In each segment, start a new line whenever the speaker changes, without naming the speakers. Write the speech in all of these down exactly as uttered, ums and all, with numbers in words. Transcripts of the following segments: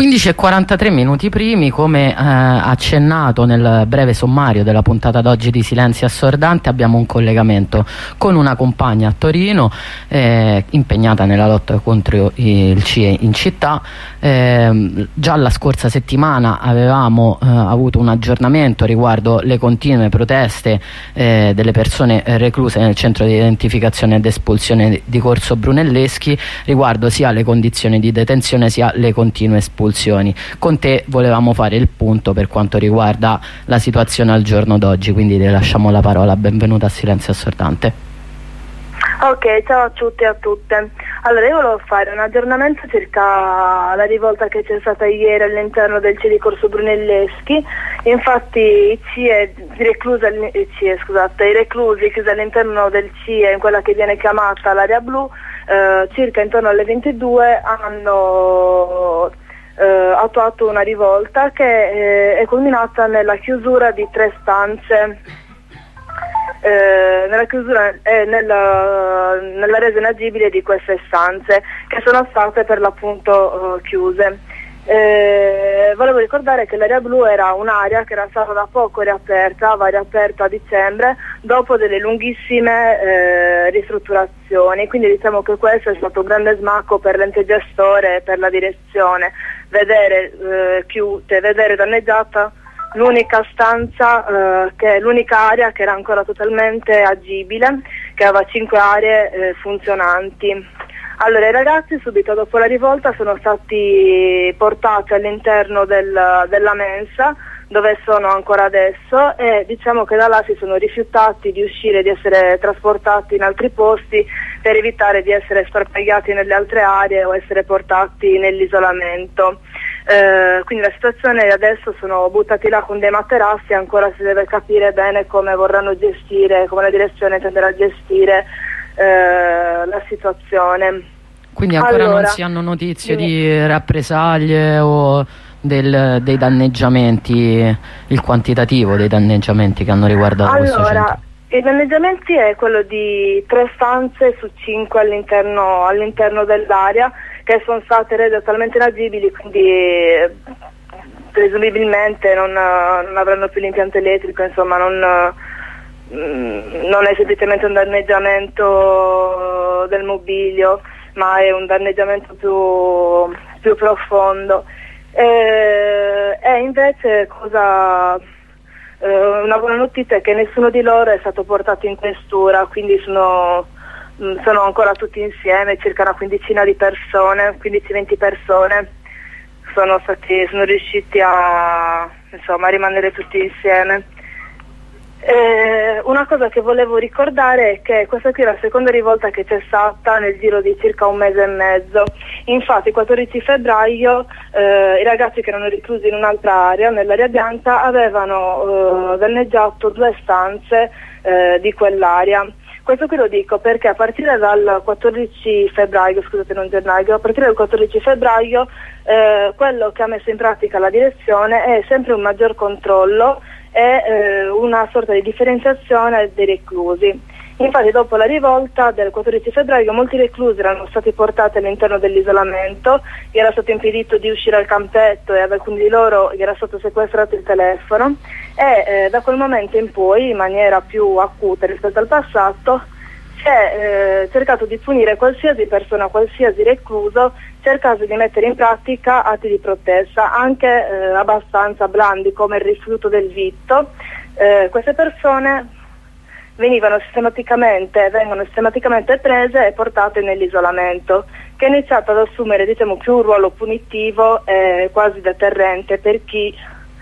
quindici e quarantatré minuti primi, come eh, accennato nel breve sommario della puntata d'oggi di Silenzio Assordante, abbiamo un collegamento con una compagna a Torino eh, impegnata nella lotta contro il C I E in città. Eh, già la scorsa settimana avevamo eh, avuto un aggiornamento riguardo le continue proteste eh, delle persone recluse nel centro di identificazione ed espulsione di Corso Brunelleschi, riguardo sia le condizioni di detenzione sia le continue espulsioni. Con te volevamo fare il punto per quanto riguarda la situazione al giorno d'oggi, quindi le lasciamo la parola. Benvenuta a Silenzio Assordante.
Ok, ciao a tutti e a tutte. Allora, io volevo fare un aggiornamento circa la rivolta che c'è stata ieri all'interno del C I E di Corso Brunelleschi. Infatti i C I E, i reclusi, i, C I E, scusate, i reclusi chiusi all'interno del C I E in quella che viene chiamata l'area blu, eh, circa intorno alle ventidue hanno Uh, attuato una rivolta che eh, è culminata nella chiusura di tre stanze, eh, nella chiusura eh, nella, nella resa inagibile di queste stanze che sono state per l'appunto uh, chiuse. Eh, volevo ricordare che l'area blu era un'area che era stata da poco riaperta, va riaperta a dicembre dopo delle lunghissime eh, ristrutturazioni, quindi diciamo che questo è stato un grande smacco per l'ente gestore e per la direzione, vedere eh, chiuse, vedere danneggiata l'unica stanza, eh, che l'unica area che era ancora totalmente agibile, che aveva cinque aree eh, funzionanti. Allora, i ragazzi subito dopo la rivolta sono stati portati all'interno del, della mensa, dove sono ancora adesso, e diciamo che da là si sono rifiutati di uscire, di essere trasportati in altri posti per evitare di essere sparpagliati nelle altre aree o essere portati nell'isolamento. Eh, quindi la situazione adesso sono buttati là con dei materassi, ancora si deve capire bene come vorranno gestire, come la direzione tenderà a gestire eh, la situazione.
Quindi ancora
allora,
non si hanno notizie di rappresaglie o del, dei danneggiamenti, il quantitativo dei danneggiamenti che hanno riguardato
allora,
questo centro?
I danneggiamenti è quello di tre stanze su cinque all'interno, all'interno dell'area che sono state rese totalmente inagibili, quindi eh, presumibilmente non, non avranno più l'impianto elettrico, insomma non, mm, non è semplicemente un danneggiamento del mobilio, ma è un danneggiamento più, più profondo. E, e invece cosa... Uh, una buona notizia è che nessuno di loro è stato portato in questura, quindi sono, mh, sono ancora tutti insieme, circa una quindicina di persone, quindici venti persone sono stati, sono riusciti a, insomma, a rimanere tutti insieme. Eh, una cosa che volevo ricordare è che questa qui è la seconda rivolta che c'è stata nel giro di circa un mese e mezzo. Infatti il quattordici febbraio eh, i ragazzi che erano reclusi in un'altra area, nell'area bianca, avevano eh, danneggiato due stanze eh, di quell'area. Questo qui lo dico perché a partire dal quattordici febbraio, scusate non gennaio, a partire dal quattordici febbraio eh, quello che ha messo in pratica la direzione è sempre un maggior controllo e eh, una sorta di differenziazione dei reclusi. Infatti dopo la rivolta del quattordici febbraio molti reclusi erano stati portati all'interno dell'isolamento, gli era stato impedito di uscire al campetto e ad alcuni di loro gli era stato sequestrato il telefono e eh, da quel momento in poi, in maniera più acuta rispetto al passato, si è eh, cercato di punire qualsiasi persona, qualsiasi recluso, cercando di mettere in pratica atti di protesta, anche eh, abbastanza blandi come il rifiuto del vitto. Eh, queste persone venivano sistematicamente, vengono sistematicamente prese e portate nell'isolamento, che è iniziato ad assumere, diciamo, più un ruolo punitivo e quasi deterrente per chi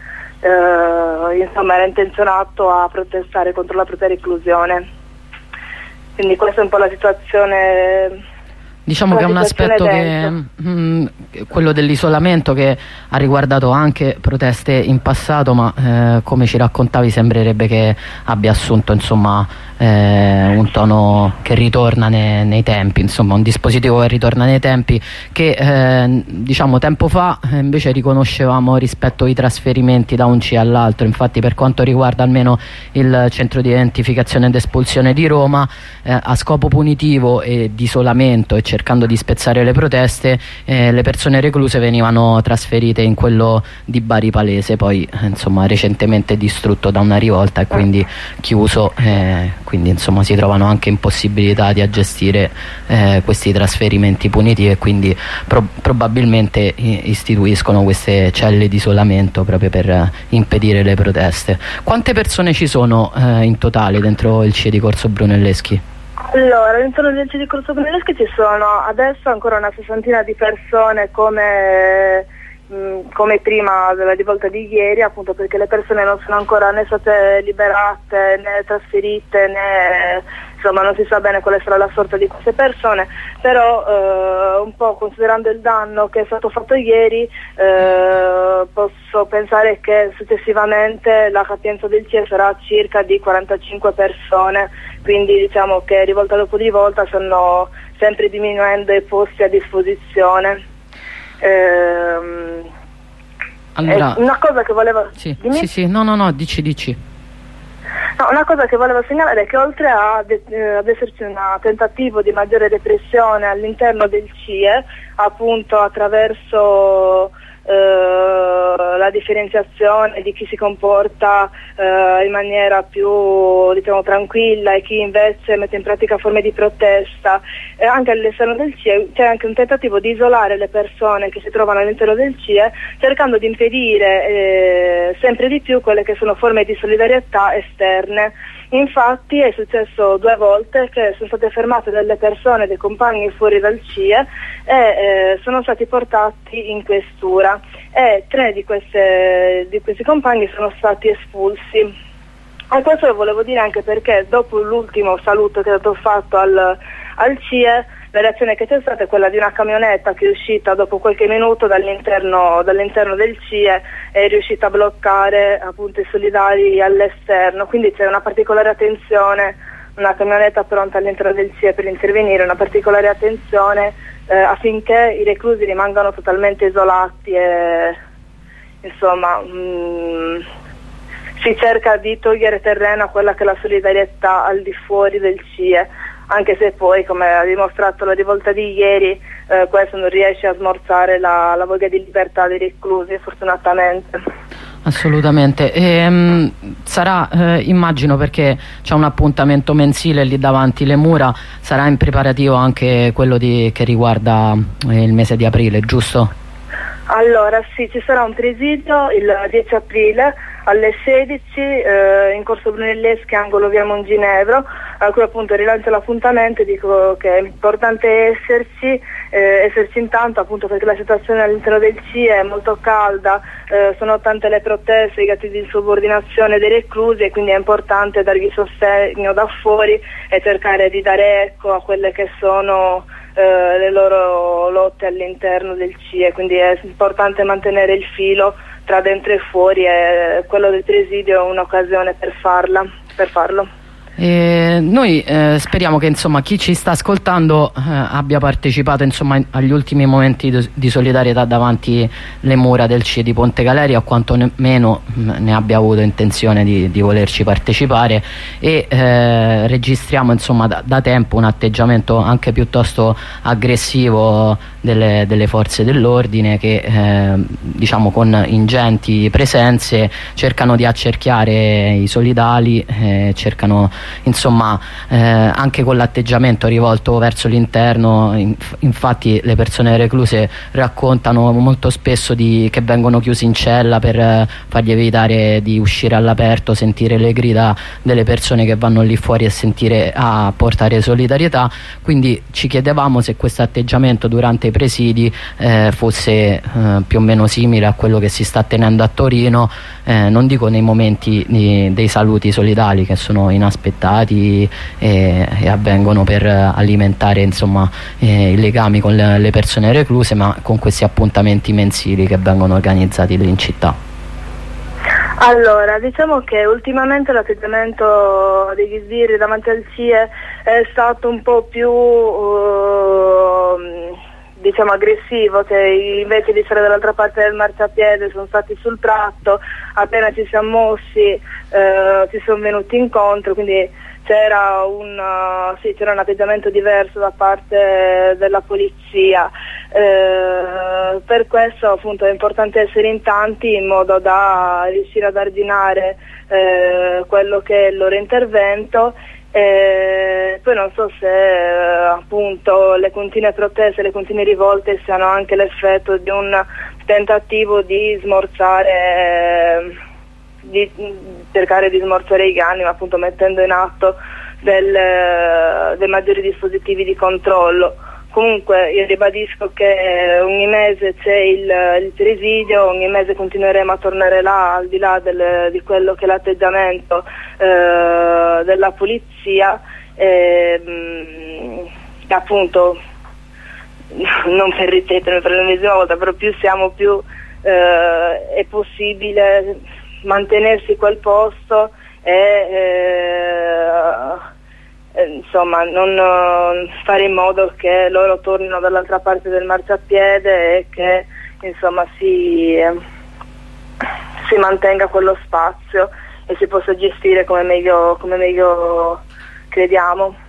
eh, insomma era intenzionato a protestare contro la propria reclusione. Quindi questa è un po' la situazione.
Diciamo che è un aspetto che, mh, quello dell'isolamento, che ha riguardato anche proteste in passato, ma eh, come ci raccontavi sembrerebbe che abbia assunto, insomma, eh, un tono che ritorna ne, nei tempi, insomma un dispositivo che ritorna nei tempi che eh, diciamo tempo fa eh, invece riconoscevamo rispetto ai trasferimenti da un C I E all'altro. Infatti per quanto riguarda almeno il centro di identificazione ed espulsione di Roma, eh, a scopo punitivo e di isolamento, e ci cercando di spezzare le proteste, eh, le persone recluse venivano trasferite in quello di Bari Palese, poi eh, insomma recentemente distrutto da una rivolta e quindi chiuso, eh, quindi insomma si trovano anche impossibilitati a gestire eh, questi trasferimenti punitivi, e quindi pro probabilmente istituiscono queste celle di isolamento proprio per eh, impedire le proteste. Quante persone ci sono eh, in totale dentro il C I E di Corso Brunelleschi?
Allora, all'interno del C I E di Corso Brunelleschi ci sono adesso ancora una sessantina di persone come, mh, come prima della rivolta di ieri, appunto perché le persone non sono ancora né state liberate né trasferite, né insomma non si sa bene quale sarà la sorte di queste persone, però eh, un po' considerando il danno che è stato fatto ieri eh, posso pensare che successivamente la capienza del C I E sarà circa di quarantacinque persone, quindi diciamo che rivolta dopo rivolta stanno sempre diminuendo i posti a disposizione. Ehm,
allora,
una cosa che volevo...
Sì, sì, sì, no, no, no, dici, dici.
No, una cosa che volevo segnalare è che oltre ad, eh, ad esserci un tentativo di maggiore repressione all'interno del C I E, appunto attraverso eh, la differenziazione di chi si comporta eh, in maniera più diciamo tranquilla e chi invece mette in pratica forme di protesta, eh, anche all'esterno del C I E c'è anche un tentativo di isolare le persone che si trovano all'interno del C I E, cercando di impedire eh, sempre di più quelle che sono forme di solidarietà esterne. Infatti è successo due volte che sono state fermate delle persone, dei compagni fuori dal C I E e eh, sono stati portati in questura, e tre di, queste, di questi compagni sono stati espulsi. E questo lo volevo dire anche perché dopo l'ultimo saluto che è stato fatto al, al C I E, la reazione che c'è stata è quella di una camionetta che è uscita dopo qualche minuto dall'interno dall'interno del C I E e è riuscita a bloccare appunto i solidari all'esterno, quindi c'è una particolare attenzione, una camionetta pronta all'interno del C I E per intervenire, una particolare attenzione eh, affinché i reclusi rimangano totalmente isolati e insomma mh, si cerca di togliere terreno a quella che è la solidarietà al di fuori del C I E, anche se poi, come ha dimostrato la rivolta di ieri, eh, questo non riesce a smorzare la, la voglia di libertà dei reclusi, fortunatamente.
Assolutamente. E, um, sarà, eh, immagino, perché c'è un appuntamento mensile lì davanti le mura, sarà in preparativo anche quello di, che riguarda eh, il mese di aprile, giusto?
Allora sì, ci sarà un presidio il dieci aprile alle sedici eh, in Corso Brunelleschi, angolo via Monginevro, a cui appunto rilancio l'appuntamento e dico che è importante esserci, eh, esserci intanto appunto perché la situazione all'interno del C I E è molto calda, eh, sono tante le proteste, i atti di insubordinazione dei reclusi, e quindi è importante dargli sostegno da fuori e cercare di dare eco a quelle che sono eh, le loro lotte all'interno del C I E, quindi è importante mantenere il filo tra dentro e fuori, e quello del presidio è un'occasione per farla, per farlo.
E noi eh, speriamo che insomma chi ci sta ascoltando eh, abbia partecipato insomma agli ultimi momenti di, di solidarietà davanti le mura del C I E di Ponte Galeria, o quantomeno ne abbia avuto intenzione di, di volerci partecipare, e eh, registriamo insomma da, da tempo un atteggiamento anche piuttosto aggressivo delle, delle forze dell'ordine che eh, diciamo con ingenti presenze cercano di accerchiare i solidali, eh, cercano insomma eh, anche con l'atteggiamento rivolto verso l'interno. Inf infatti le persone recluse raccontano molto spesso di, che vengono chiusi in cella per eh, fargli evitare di uscire all'aperto, sentire le grida delle persone che vanno lì fuori e sentire a portare solidarietà. Quindi ci chiedevamo se questo atteggiamento durante i presidi eh, fosse eh, più o meno simile a quello che si sta tenendo a Torino, eh, non dico nei momenti di, dei saluti solidali che sono inaspettati e, e avvengono per alimentare insomma eh, i legami con le, le persone recluse, ma con questi appuntamenti mensili che vengono organizzati lì in città.
Allora, diciamo che ultimamente l'atteggiamento degli sbirri davanti al C I E è stato un po' più uh, diciamo aggressivo, che invece di stare dall'altra parte del marciapiede sono stati sul tratto, appena ci siamo mossi eh, ci sono venuti incontro, quindi c'era un, uh, sì, c'era un atteggiamento diverso da parte della polizia. Eh, per questo appunto è importante essere in tanti in modo da riuscire ad arginare eh, quello che è il loro intervento. Eh, poi non so se eh, appunto le continue proteste, le continue rivolte siano anche l'effetto di un tentativo di smorzare, eh, di cercare di smorzare i danni, ma appunto mettendo in atto del, eh, dei maggiori dispositivi di controllo. Comunque io ribadisco che ogni mese c'è il, il presidio, ogni mese continueremo a tornare là, al di là del, di quello che è l'atteggiamento eh, della polizia. E, mh, appunto, non per ripetere per l'ennesima volta, però più siamo più eh, è possibile mantenersi quel posto e eh, insomma non uh, fare in modo che loro tornino dall'altra parte del marciapiede e che insomma si, eh, si mantenga quello spazio e si possa gestire come meglio, come meglio crediamo.